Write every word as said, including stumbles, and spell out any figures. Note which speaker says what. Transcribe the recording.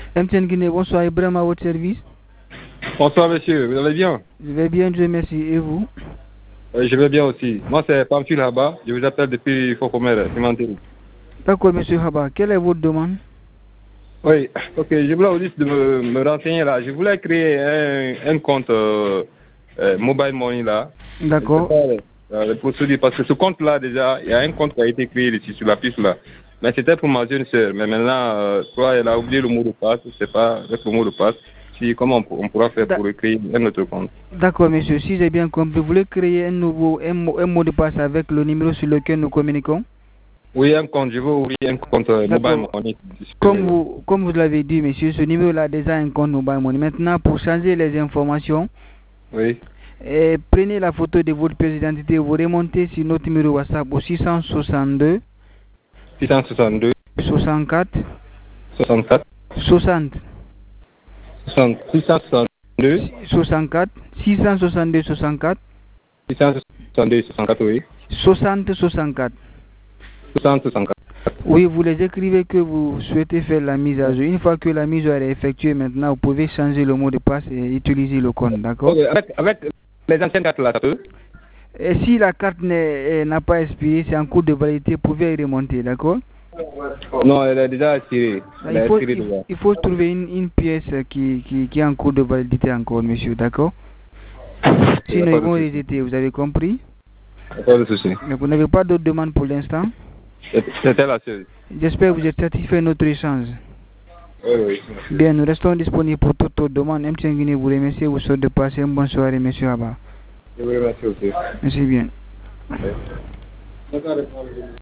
Speaker 1: M T N Guinée, bonsoir, Ibrahim à votre service.
Speaker 2: Bonsoir monsieur, vous allez bien?
Speaker 1: Je vais bien, Dieu merci. Et vous?
Speaker 2: Oui, je vais bien aussi. Moi c'est Pamphile Haba, je vous appelle depuis Fokomer, Simantiri.
Speaker 1: D'accord monsieur Haba, quelle est votre demande?
Speaker 2: Oui, ok, je voulais juste de me, me renseigner là. Je voulais créer un, un compte euh, euh, mobile money là.
Speaker 1: D'accord.
Speaker 2: Euh, le procédure, parce que ce compte là déjà, il y a un compte qui a été créé ici sur la piste là. Mais c'était pour ma jeune soeur. Mais maintenant, euh, toi, elle a oublié le mot de passe, je sais pas, avec le mot de passe. Si, comment on, on pourra faire pour créer un autre compte?
Speaker 1: D'accord monsieur, si j'ai bien compris, vous voulez créer un nouveau un, un mot de passe avec le numéro sur lequel nous communiquons?
Speaker 2: Oui, un compte, je veux ouvrir un compte euh, mobile money.
Speaker 1: Comme vous, comme vous l'avez dit, monsieur, ce numéro-là a déjà un compte mobile money. Maintenant, pour changer les informations,
Speaker 2: oui.
Speaker 1: Et prenez la photo de votre pièce d'identité, vous remontez sur notre numéro WhatsApp au six cent soixante-deux
Speaker 2: six cent soixante-deux
Speaker 1: soixante-quatre
Speaker 2: soixante-quatre
Speaker 1: soixante
Speaker 2: six cent soixante-deux
Speaker 1: soixante-quatre six cent soixante-deux soixante-quatre
Speaker 2: six cent soixante-deux soixante-quatre oui.
Speaker 1: soixante soixante-quatre
Speaker 2: soixante soixante-quatre.
Speaker 1: Oui, vous les écrivez que vous souhaitez faire la mise à jour. Une fois que la mise à jour est effectuée, maintenant, vous pouvez changer le mot de passe et utiliser le compte, d'accord?
Speaker 2: Okay, avec, avec les anciennes cartes là, ça peut?
Speaker 1: Et si la carte n'a pas expiré, c'est en cours de validité, vous pouvez y remonter, d'accord?
Speaker 2: Non, elle est déjà expirée.
Speaker 1: Il, il, faut, il, il faut trouver une, une pièce qui, qui, qui est en cours de validité encore, monsieur, d'accord? Sinon, ils vont rejeter, vous avez compris?
Speaker 2: Pas de souci.
Speaker 1: Mais vous n'avez pas d'autres demandes pour l'instant?
Speaker 2: C'était la seule.
Speaker 1: J'espère que vous êtes satisfait de notre échange.
Speaker 2: Oui, oui.
Speaker 1: Bien, nous restons disponibles pour toute autre demande. M T N Guinée vous remercie, vous souhaite de passer une bonne soirée, monsieur Abba.
Speaker 2: Je vous remercie aussi.
Speaker 1: Merci bien.
Speaker 2: Oui.